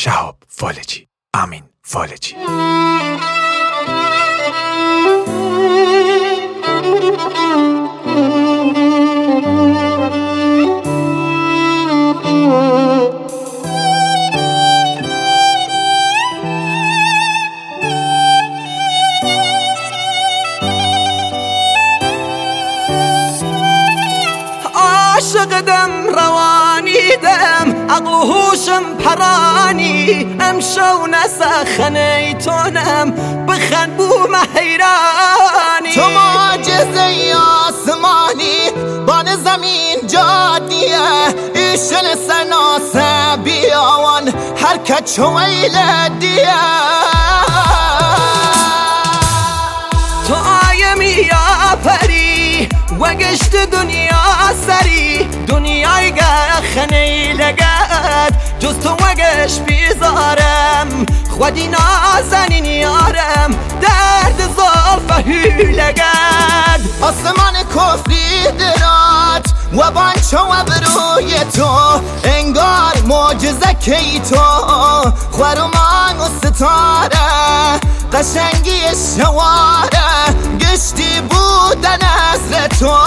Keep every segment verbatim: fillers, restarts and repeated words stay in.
شهاب فالجی، امین فالجی. عاشقدم روانیدم عقل و هوشم پرانی امشو نسخنی تونم بخند بوم حیرانی تو معجزه آسمانی بان زمین جادیه ایشن سناسه بیاوان حرکت شویل دیه تو آیمی یا پری وگشت دنیا سری دنیای گخنی لگد جز تو وگش بیزارم خودی نازنین یارم درد زلفه لگد آسمان کفری درات و بانچو و بروی تو انگار معجزه کی تو خورمان و ستاره قشنگی شواره گشتی بودن نظر تو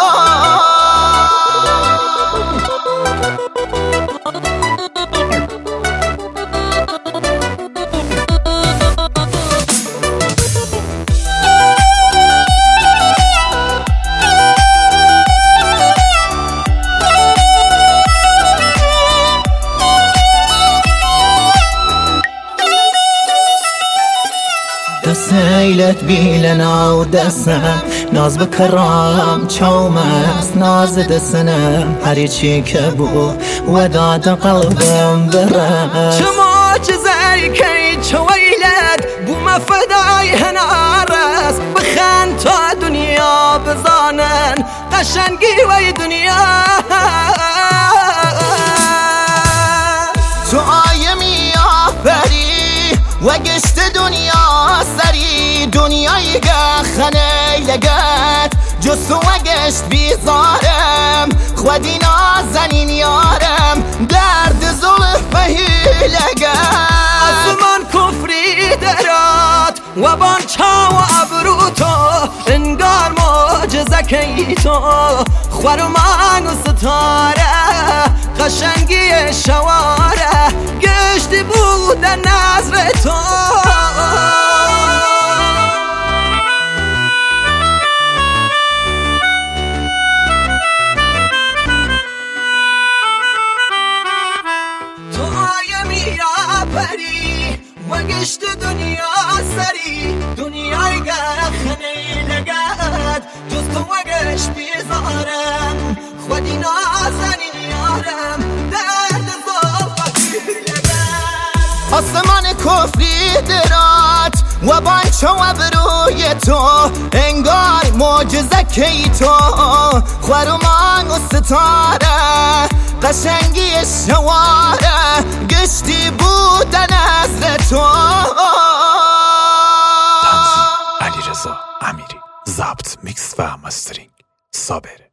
دسیلت بیلنا و دستم ناز بکرام چوم است ناز دستنم هری چی که بو و داد قلبم برم چه معجزه کی چویلت بو مفدای هنارس بخند تا دنیا بزانن قشنگی وی دنیا تو آیمی آفری و گشت دنیا سری دنیای گخنه لگت جز تو و گشت بیزارم خودی نازنین یارم درد زلفه لگت آسمان کفری درات و بانچا و ابرو تو انگار معجزه کی تو خورمان و ستاره قشنگی شواره گشتی بودن نظر تو تو آیمی یا پری و گشت دنیا سری دنیای گخنی لگد جز تو و گشت بیزارم خودی نازنین یارم درد زلفه لگد آسمان کفری درات و بانچو و بروی تو انگار معجزه کی تو خورمان و ستاره قشنگی شواره گشتی بودن نظر تو علیرضا امیری، ضبط، میکس و مسترینگ صابر.